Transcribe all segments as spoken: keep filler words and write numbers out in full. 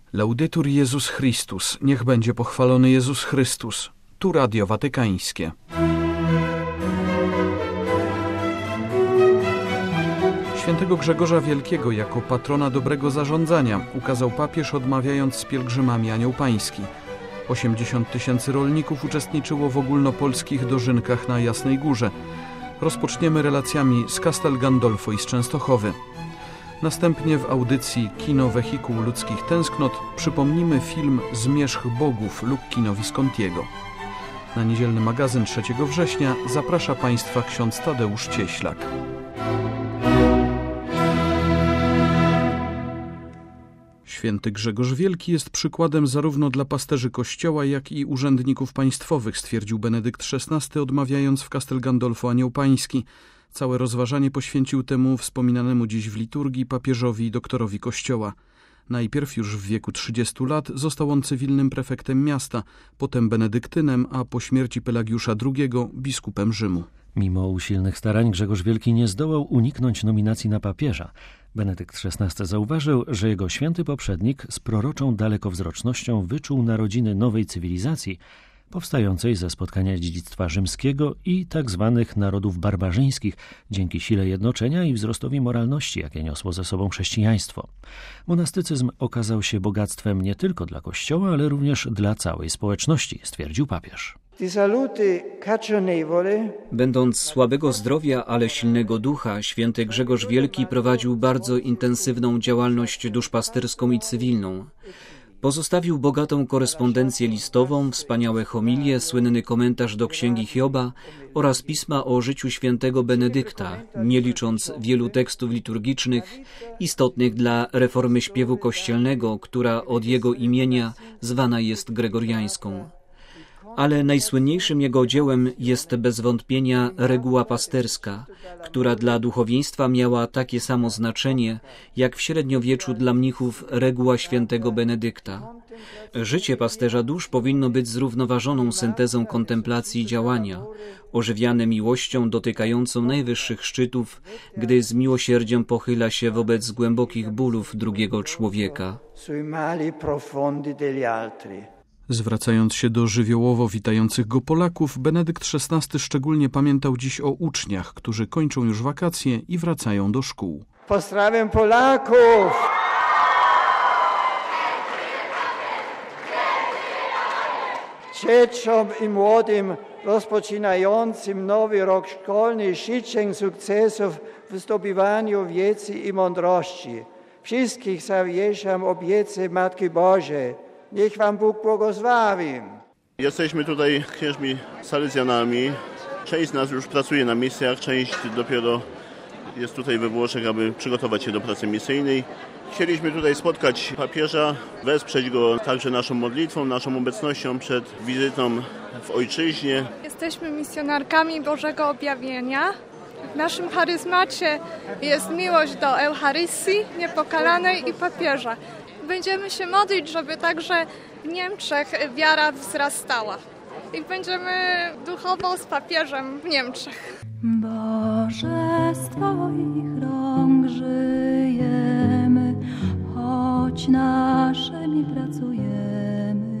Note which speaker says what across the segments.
Speaker 1: Laudetur Jezus Chrystus, niech będzie pochwalony Jezus Chrystus. Tu Radio Watykańskie. Świętego Grzegorza Wielkiego jako patrona dobrego zarządzania ukazał papież, odmawiając z pielgrzymami Anioł Pański. osiemdziesiąt tysięcy rolników uczestniczyło w ogólnopolskich dożynkach na Jasnej Górze. Rozpoczniemy relacjami z Castel Gandolfo i z Częstochowy. Następnie w audycji Kino Wehikuł Ludzkich Tęsknot przypomnimy film Zmierzch Bogów Lukkino Viscontiego. Na niedzielny magazyn trzeciego września zaprasza Państwa ksiądz Tadeusz Cieślak. Święty Grzegorz Wielki jest przykładem zarówno dla pasterzy Kościoła, jak i urzędników państwowych, stwierdził Benedykt szesnasty, odmawiając w Castel Gandolfo Anioł Pański. Całe rozważanie poświęcił temu wspominanemu dziś w liturgii papieżowi i doktorowi Kościoła. Najpierw już w wieku trzydziestu lat został on cywilnym prefektem miasta, potem benedyktynem, a po śmierci Pelagiusza drugiego biskupem Rzymu.
Speaker 2: Mimo usilnych starań Grzegorz Wielki nie zdołał uniknąć nominacji na papieża. Benedykt szesnasty zauważył, że jego święty poprzednik z proroczą dalekowzrocznością wyczuł narodziny nowej cywilizacji, powstającej ze spotkania dziedzictwa rzymskiego i tak zwanych narodów barbarzyńskich, dzięki sile jednoczenia i wzrostowi moralności, jakie niosło ze sobą chrześcijaństwo. Monastycyzm okazał się bogactwem nie tylko dla Kościoła, ale również dla całej społeczności, stwierdził papież.
Speaker 3: Będąc słabego zdrowia, ale silnego ducha, święty Grzegorz Wielki prowadził bardzo intensywną działalność duszpasterską i cywilną. Pozostawił bogatą korespondencję listową, wspaniałe homilie, słynny komentarz do Księgi Hioba oraz pisma o życiu świętego Benedykta, nie licząc wielu tekstów liturgicznych istotnych dla reformy śpiewu kościelnego, która od jego imienia zwana jest gregoriańską. Ale najsłynniejszym jego dziełem jest bez wątpienia reguła pasterska, która dla duchowieństwa miała takie samo znaczenie, jak w średniowieczu dla mnichów reguła świętego Benedykta. Życie pasterza dusz powinno być zrównoważoną syntezą kontemplacji i działania, ożywiane miłością dotykającą najwyższych szczytów, gdy z miłosierdziem pochyla się wobec głębokich bólów drugiego człowieka.
Speaker 1: Zwracając się do żywiołowo witających go Polaków, Benedykt szesnasty szczególnie pamiętał dziś o uczniach, którzy kończą już wakacje i wracają do szkół.
Speaker 4: Pozdrawiam Polaków! Dzieciom i młodym rozpoczynającym nowy rok szkolny życzę sukcesów w zdobywaniu wiedzy i mądrości. Wszystkich zawieszam obiece Matki Bożej. Niech Wam Bóg błogosławi.
Speaker 5: Jesteśmy tutaj księżmi salezjanami. Część z nas już pracuje na misjach, część dopiero jest tutaj we Włoszech, aby przygotować się do pracy misyjnej. Chcieliśmy tutaj spotkać papieża, wesprzeć go także naszą modlitwą, naszą obecnością przed wizytą w ojczyźnie.
Speaker 6: Jesteśmy misjonarkami Bożego Objawienia. W naszym charyzmacie jest miłość do Eucharystii, Niepokalanej i papieża. Będziemy się modlić, żeby także w Niemczech wiara wzrastała. I będziemy duchowo z papieżem w Niemczech.
Speaker 7: Boże, z Twoich rąk żyjemy, choć naszymi pracujemy.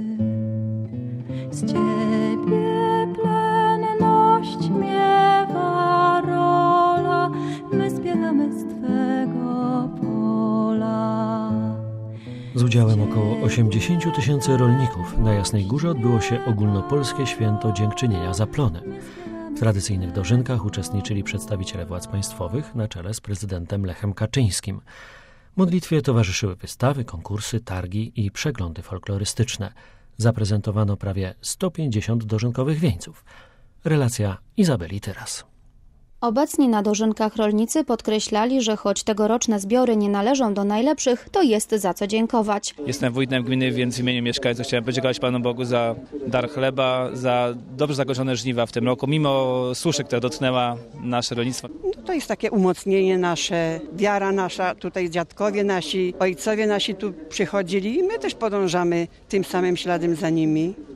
Speaker 7: Z Ciebie plenność miewa rola, my zbieramy z Twego pola.
Speaker 2: Z udziałem około osiemdziesięciu tysięcy rolników na Jasnej Górze odbyło się ogólnopolskie święto dziękczynienia za plony. W tradycyjnych dożynkach uczestniczyli przedstawiciele władz państwowych na czele z prezydentem Lechem Kaczyńskim. Modlitwie towarzyszyły wystawy, konkursy, targi i przeglądy folklorystyczne. Zaprezentowano prawie sto pięćdziesiąt dożynkowych wieńców. Relacja Izabeli Tyras.
Speaker 8: Obecni na dożynkach rolnicy podkreślali, że choć tegoroczne zbiory nie należą do najlepszych, to jest za co dziękować.
Speaker 9: Jestem wójtem gminy, więc w imieniu mieszkańców chciałem podziękować Panu Bogu za dar chleba, za dobrze zakończone żniwa w tym roku, mimo suszy, która dotknęła nasze rolnictwo.
Speaker 10: To jest takie umocnienie nasze, wiara nasza, tutaj dziadkowie nasi, ojcowie nasi tu przychodzili i my też podążamy tym samym śladem za nimi.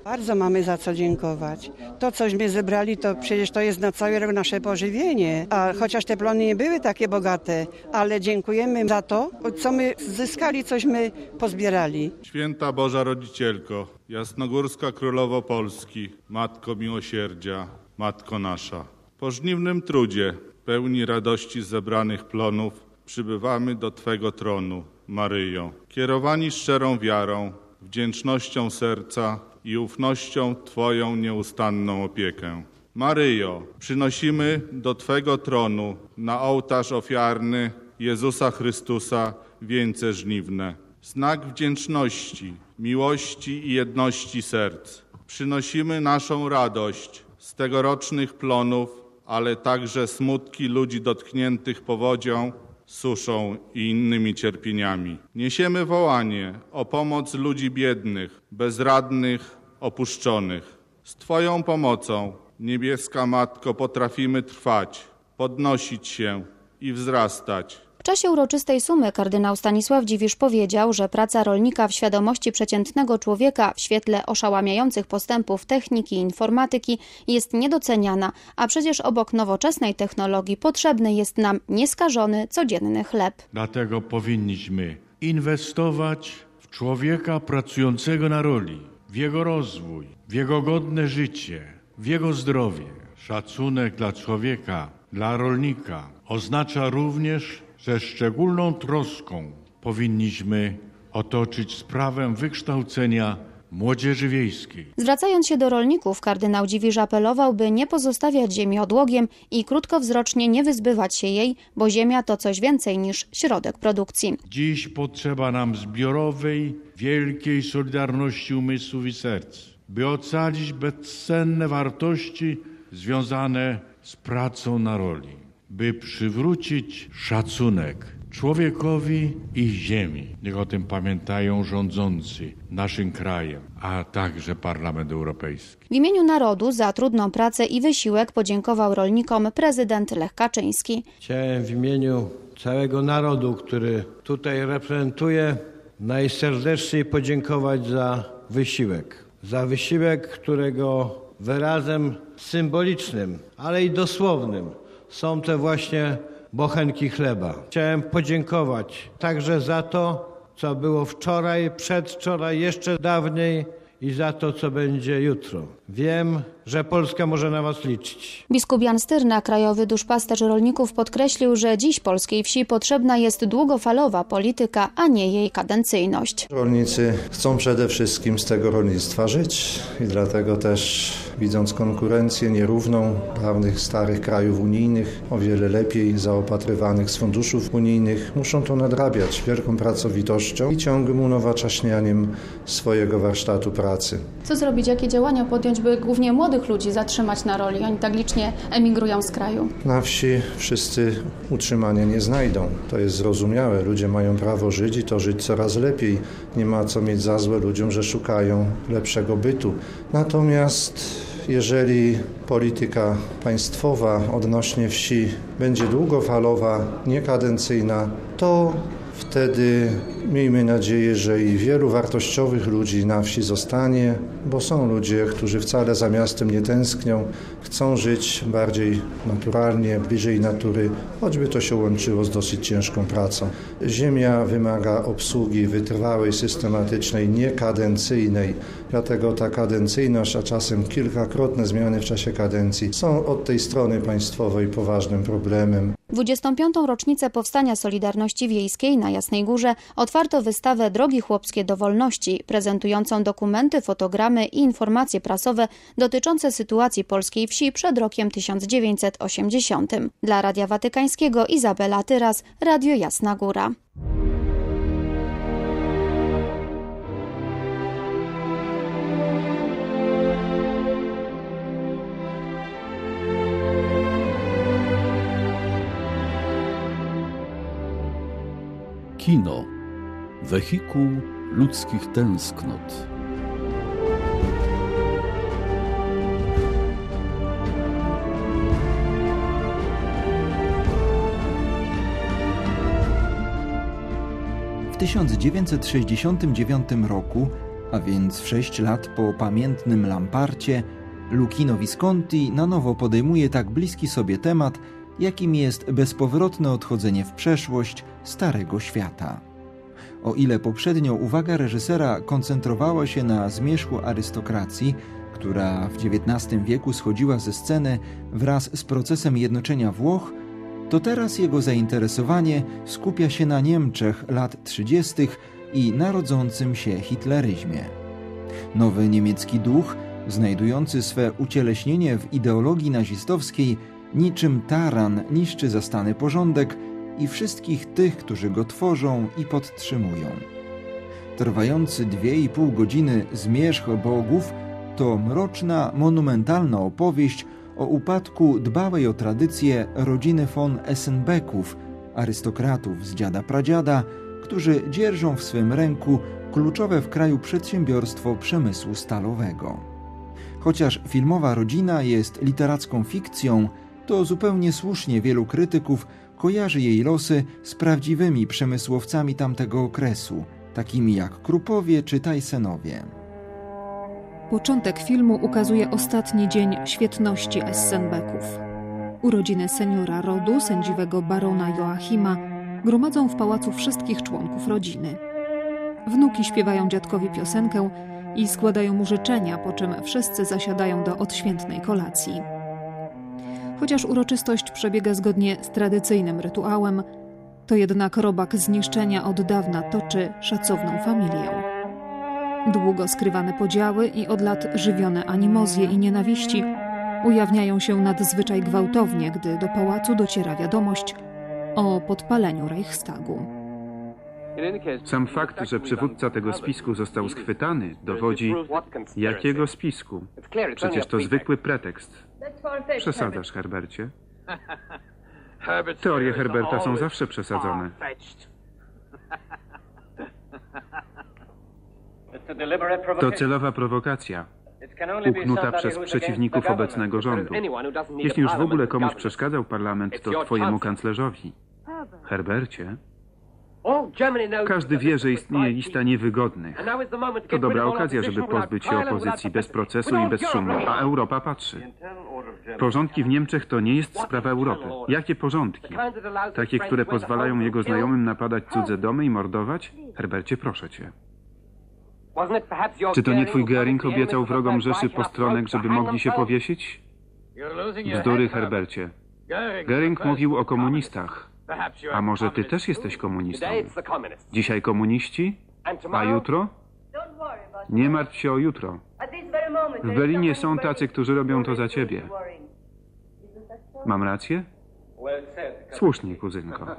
Speaker 10: Bardzo mamy za co dziękować. To, cośmy zebrali, to przecież to jest na cały rok nasze pożywienie. A chociaż te plony nie były takie bogate, ale dziękujemy za to, co my zyskali, cośmy pozbierali.
Speaker 11: Święta Boża Rodzicielko, Jasnogórska Królowo Polski, Matko Miłosierdzia, Matko nasza. Po żniwnym trudzie, pełni radości z zebranych plonów, przybywamy do Twego tronu, Maryjo. Kierowani szczerą wiarą, wdzięcznością serca i ufnością Twoją nieustanną opiekę. Maryjo, przynosimy do Twego tronu na ołtarz ofiarny Jezusa Chrystusa wieńce żniwne. Znak wdzięczności, miłości i jedności serc. Przynosimy naszą radość z tegorocznych plonów, ale także smutki ludzi dotkniętych powodzią, suszą i innymi cierpieniami. Niesiemy wołanie o pomoc ludzi biednych, bezradnych, opuszczonych. Z Twoją pomocą, niebieska Matko, potrafimy trwać, podnosić się i wzrastać.
Speaker 8: W czasie uroczystej sumy kardynał Stanisław Dziwisz powiedział, że praca rolnika w świadomości przeciętnego człowieka w świetle oszałamiających postępów techniki i informatyki jest niedoceniana, a przecież obok nowoczesnej technologii potrzebny jest nam nieskażony, codzienny chleb.
Speaker 12: Dlatego powinniśmy inwestować w człowieka pracującego na roli, w jego rozwój, w jego godne życie, w jego zdrowie. Szacunek dla człowieka, dla rolnika oznacza również, że szczególną troską powinniśmy otoczyć sprawę wykształcenia młodzieży wiejskiej.
Speaker 8: Zwracając się do rolników, kardynał Dziwisz apelował, by nie pozostawiać ziemi odłogiem i krótkowzrocznie nie wyzbywać się jej, bo ziemia to coś więcej niż środek produkcji.
Speaker 12: Dziś potrzeba nam zbiorowej, wielkiej solidarności umysłów i serc, by ocalić bezcenne wartości związane z pracą na roli, by przywrócić szacunek człowiekowi i ziemi. Niech o tym pamiętają rządzący naszym krajem, a także Parlament Europejski.
Speaker 8: W imieniu narodu za trudną pracę i wysiłek podziękował rolnikom prezydent Lech Kaczyński.
Speaker 13: Chciałem w imieniu całego narodu, który tutaj reprezentuję, najserdeczniej podziękować za wysiłek. Za wysiłek, którego wyrazem symbolicznym, ale i dosłownym są te właśnie bochenki chleba. Chciałem podziękować także za to, co było wczoraj, przedwczoraj, jeszcze dawniej i za to, co będzie jutro. Wiem, że Polska może na Was liczyć.
Speaker 8: Biskup Jan Styrna, krajowy duszpasterz rolników, podkreślił, że dziś polskiej wsi potrzebna jest długofalowa polityka, a nie jej kadencyjność.
Speaker 14: Rolnicy chcą przede wszystkim z tego rolnictwa żyć i dlatego też, widząc konkurencję nierówną dawnych starych krajów unijnych, o wiele lepiej zaopatrywanych z funduszów unijnych, muszą to nadrabiać wielką pracowitością i ciągłym unowocześnianiem swojego warsztatu pracy.
Speaker 8: Co zrobić, jakie działania podjąć, by głównie młodych ludzi zatrzymać na roli? Oni tak licznie emigrują z kraju.
Speaker 14: Na wsi wszyscy utrzymania nie znajdą. To jest zrozumiałe. Ludzie mają prawo żyć i to żyć coraz lepiej. Nie ma co mieć za złe ludziom, że szukają lepszego bytu. Natomiast jeżeli polityka państwowa odnośnie wsi będzie długofalowa, niekadencyjna, to wtedy miejmy nadzieję, że i wielu wartościowych ludzi na wsi zostanie, bo są ludzie, którzy wcale za miastem nie tęsknią, chcą żyć bardziej naturalnie, bliżej natury, choćby to się łączyło z dosyć ciężką pracą. Ziemia wymaga obsługi wytrwałej, systematycznej, niekadencyjnej, dlatego ta kadencyjność, a czasem kilkakrotne zmiany w czasie kadencji są od tej strony państwowej poważnym problemem.
Speaker 8: dwudziestą piątą rocznicę powstania Solidarności Wiejskiej na Jasnej Górze otwarto wystawę Drogi chłopskie do wolności, prezentującą dokumenty, fotogramy i informacje prasowe dotyczące sytuacji polskiej wsi przed rokiem tysiąc dziewięćset osiemdziesiątym. Dla Radia Watykańskiego Izabela Tyras, Radio Jasna Góra.
Speaker 15: Kino. Wehikuł ludzkich tęsknot.
Speaker 16: W tysiąc dziewięćset sześćdziesiątym dziewiątym roku A więc w sześć lat po pamiętnym Lamparcie Luchino Visconti na nowo podejmuje tak bliski sobie temat, jakim jest bezpowrotne odchodzenie w przeszłość Starego Świata. O ile poprzednio uwaga reżysera koncentrowała się na zmierzchu arystokracji, która w dziewiętnastym wieku schodziła ze sceny wraz z procesem jednoczenia Włoch, to teraz jego zainteresowanie skupia się na Niemczech lat trzydziestych i narodzącym się hitleryzmie. Nowy niemiecki duch, znajdujący swe ucieleśnienie w ideologii nazistowskiej, niczym taran niszczy zastany porządek i wszystkich tych, którzy go tworzą i podtrzymują. Trwający dwie i pół godziny Zmierzch Bogów to mroczna, monumentalna opowieść o upadku dbałej o tradycję rodziny von Essenbecków, arystokratów z dziada pradziada, którzy dzierżą w swym ręku kluczowe w kraju przedsiębiorstwo przemysłu stalowego. Chociaż filmowa rodzina jest literacką fikcją, to zupełnie słusznie wielu krytyków kojarzy jej losy z prawdziwymi przemysłowcami tamtego okresu, takimi jak Krupowie czy Tysenowie.
Speaker 17: Początek filmu ukazuje ostatni dzień świetności Essenbecków. Urodziny seniora rodu, sędziwego barona Joachima, gromadzą w pałacu wszystkich członków rodziny. Wnuki śpiewają dziadkowi piosenkę i składają mu życzenia, po czym wszyscy zasiadają do odświętnej kolacji. Chociaż uroczystość przebiega zgodnie z tradycyjnym rytuałem, to jednak robak zniszczenia od dawna toczy szacowną familię. Długo skrywane podziały i od lat żywione animozje i nienawiści ujawniają się nadzwyczaj gwałtownie, gdy do pałacu dociera wiadomość o podpaleniu Reichstagu.
Speaker 18: Sam fakt, że przywódca tego spisku został schwytany, dowodzi... Jakiego spisku? Przecież to zwykły pretekst. Przesadzasz, Herbercie. Teorie Herberta są zawsze przesadzone. To celowa prowokacja, uknuta przez przeciwników obecnego rządu. Jeśli już w ogóle komuś przeszkadzał parlament, to twojemu kanclerzowi. Herbercie, każdy wie, że istnieje lista niewygodnych. To dobra okazja, żeby pozbyć się opozycji bez procesu i bez szumu, a Europa patrzy. Porządki w Niemczech to nie jest sprawa Europy. Jakie porządki? Takie, które pozwalają jego znajomym napadać cudze domy i mordować? Herbercie, proszę cię. Czy to nie twój Göring obiecał wrogom Rzeszy postronek, żeby mogli się powiesić? Bzdury, Herbercie. Göring mówił o komunistach. A może ty też jesteś komunistą? Dzisiaj komuniści? A jutro? Nie martw się o jutro. W Berlinie są tacy, którzy robią to za ciebie. Mam rację? Słusznie, kuzynko.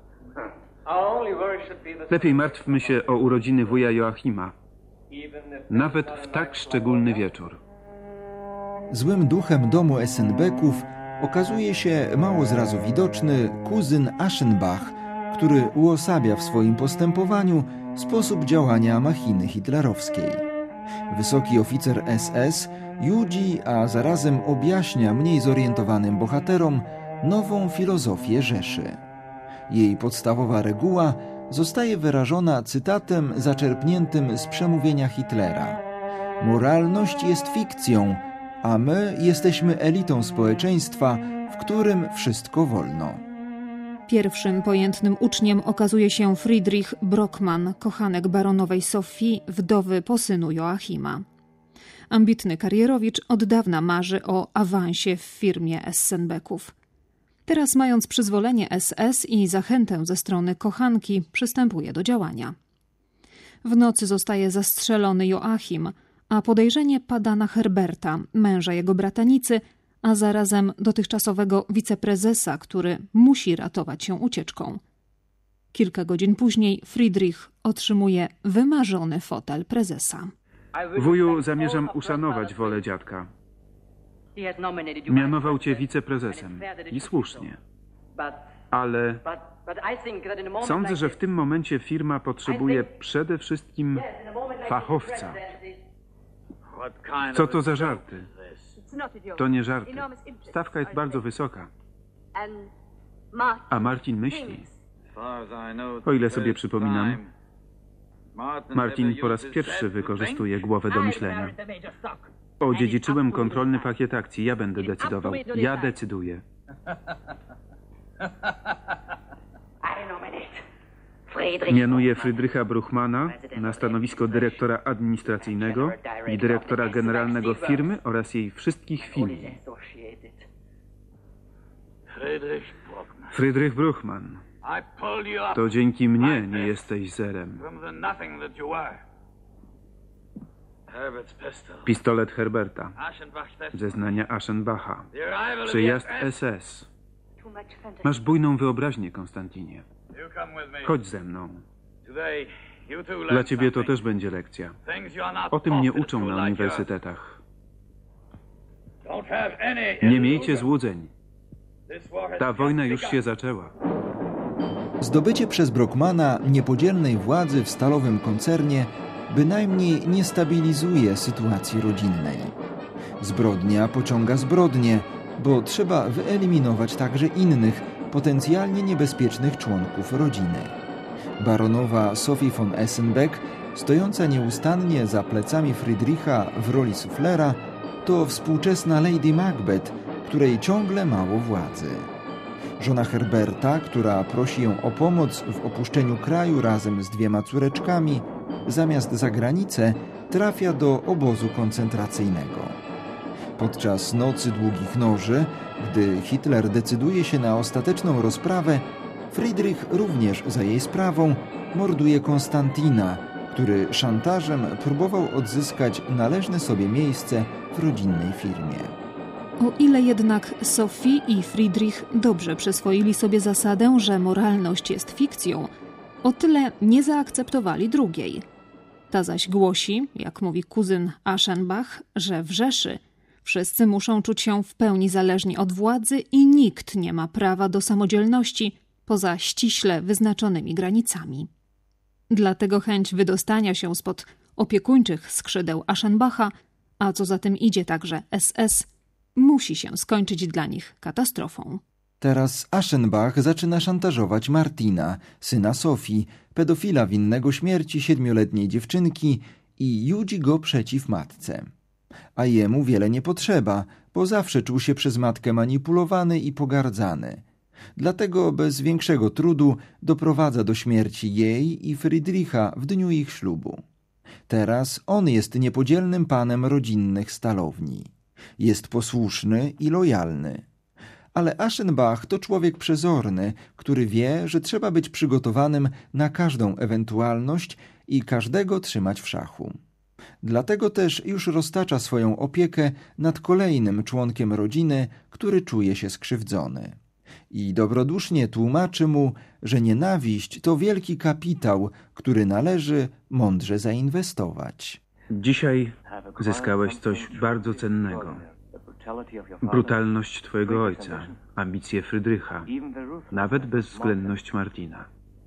Speaker 18: Lepiej martwmy się o urodziny wuja Joachima. Nawet w tak szczególny wieczór.
Speaker 16: Złym duchem domu Essenbecków okazuje się mało zrazu widoczny kuzyn Aschenbach, który uosabia w swoim postępowaniu sposób działania machiny hitlerowskiej. Wysoki oficer S S judzi, a zarazem objaśnia mniej zorientowanym bohaterom nową filozofię Rzeszy. Jej podstawowa reguła zostaje wyrażona cytatem zaczerpniętym z przemówienia Hitlera. Moralność jest fikcją, a my jesteśmy elitą społeczeństwa, w którym wszystko wolno.
Speaker 17: Pierwszym pojętnym uczniem okazuje się Friedrich Brockmann, kochanek baronowej Sophie, wdowy po synu Joachima. Ambitny karierowicz od dawna marzy o awansie w firmie Essenbecków. Teraz, mając przyzwolenie S S i zachętę ze strony kochanki, przystępuje do działania. W nocy zostaje zastrzelony Joachim, a podejrzenie pada na Herberta, męża jego bratanicy, a zarazem dotychczasowego wiceprezesa, który musi ratować się ucieczką. Kilka godzin później Friedrich otrzymuje wymarzony fotel prezesa.
Speaker 18: Wuju, zamierzam uszanować wolę dziadka. Mianował cię wiceprezesem. I słusznie. Ale sądzę, że w tym momencie firma potrzebuje przede wszystkim fachowca. Co to za żarty? To nie żarty. Stawka jest bardzo wysoka. A Martin myśli, o ile sobie przypominam, Martin po raz pierwszy wykorzystuje głowę do myślenia. Odziedziczyłem kontrolny pakiet akcji. Ja będę decydował. Ja decyduję. Mianuję Friedricha Bruchmana na stanowisko dyrektora administracyjnego i dyrektora generalnego firmy oraz jej wszystkich filii. Friedrich Bruchman. To dzięki mnie nie jesteś zerem. Pistolet Herberta. Zeznania Aschenbacha. Przyjazd S S. Masz bujną wyobraźnię, Konstantinie. Chodź ze mną. Dla ciebie to też będzie lekcja. O tym nie uczą na uniwersytetach. Nie miejcie złudzeń. Ta wojna już się zaczęła.
Speaker 16: Zdobycie przez Brockmana niepodzielnej władzy w stalowym koncernie bynajmniej nie stabilizuje sytuacji rodzinnej. Zbrodnia pociąga zbrodnię, bo trzeba wyeliminować także innych, potencjalnie niebezpiecznych członków rodziny. Baronowa Sophie von Essenbeck, stojąca nieustannie za plecami Friedricha w roli suflera, to współczesna Lady Macbeth, której ciągle mało władzy. Żona Herberta, która prosi ją o pomoc w opuszczeniu kraju razem z dwiema córeczkami, zamiast za granicę trafia do obozu koncentracyjnego. Podczas Nocy Długich Noży, gdy Hitler decyduje się na ostateczną rozprawę, Friedrich również za jej sprawą morduje Konstantina, który szantażem próbował odzyskać należne sobie miejsce w rodzinnej firmie.
Speaker 17: O ile jednak Sophie i Friedrich dobrze przyswoili sobie zasadę, że moralność jest fikcją, o tyle nie zaakceptowali drugiej. Ta zaś głosi, jak mówi kuzyn Aschenbach, że w Rzeszy wszyscy muszą czuć się w pełni zależni od władzy i nikt nie ma prawa do samodzielności poza ściśle wyznaczonymi granicami. Dlatego chęć wydostania się spod opiekuńczych skrzydeł Aschenbacha, a co za tym idzie także S S, musi się skończyć dla nich katastrofą.
Speaker 16: Teraz Aschenbach zaczyna szantażować Martina, syna Sophie, pedofila winnego śmierci siedmioletniej dziewczynki, i judzi go przeciw matce. A jemu wiele nie potrzeba, bo zawsze czuł się przez matkę manipulowany i pogardzany. Dlatego bez większego trudu doprowadza do śmierci jej i Friedricha w dniu ich ślubu. Teraz on jest niepodzielnym panem rodzinnych stalowni. Jest posłuszny i lojalny. Ale Aschenbach to człowiek przezorny, który wie, że trzeba być przygotowanym na każdą ewentualność i każdego trzymać w szachu. Dlatego też już roztacza swoją opiekę nad kolejnym członkiem rodziny, który czuje się skrzywdzony. I dobrodusznie tłumaczy mu, że nienawiść to wielki kapitał, który należy mądrze zainwestować.
Speaker 18: Dzisiaj zyskałeś coś bardzo cennego. Brutalność twojego ojca, ambicje Friedricha, nawet bezwzględność Martina.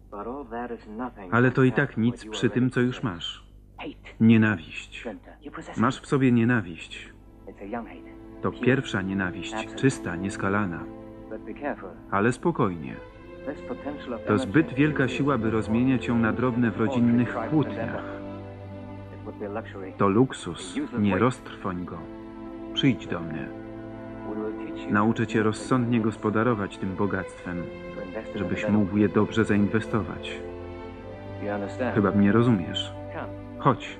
Speaker 18: Ale to i tak nic przy tym, co już masz. Nienawiść. Masz w sobie nienawiść. To pierwsza nienawiść, czysta, nieskalana. Ale spokojnie. To zbyt wielka siła, by rozmieniać ją na drobne w rodzinnych kłótniach. To luksus, nie roztrwoń go. Przyjdź do mnie. Nauczę cię rozsądnie gospodarować tym bogactwem, żebyś mógł je dobrze zainwestować. Chyba mnie rozumiesz. Chodź.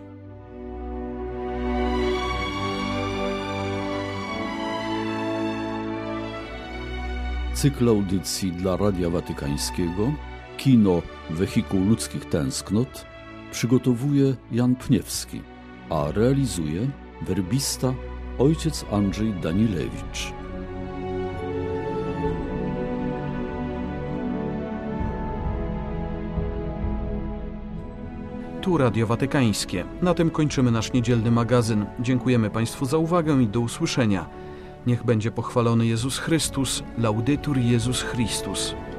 Speaker 15: Cykl audycji dla Radia Watykańskiego Kino Wehikuł Ludzkich Tęsknot przygotowuje Jan Pniewski, a realizuje werbista ojciec Andrzej Danilewicz.
Speaker 1: Tu Radio Watykańskie. Na tym kończymy nasz niedzielny magazyn. Dziękujemy Państwu za uwagę i do usłyszenia. Niech będzie pochwalony Jezus Chrystus. Laudetur Jezus Chrystus.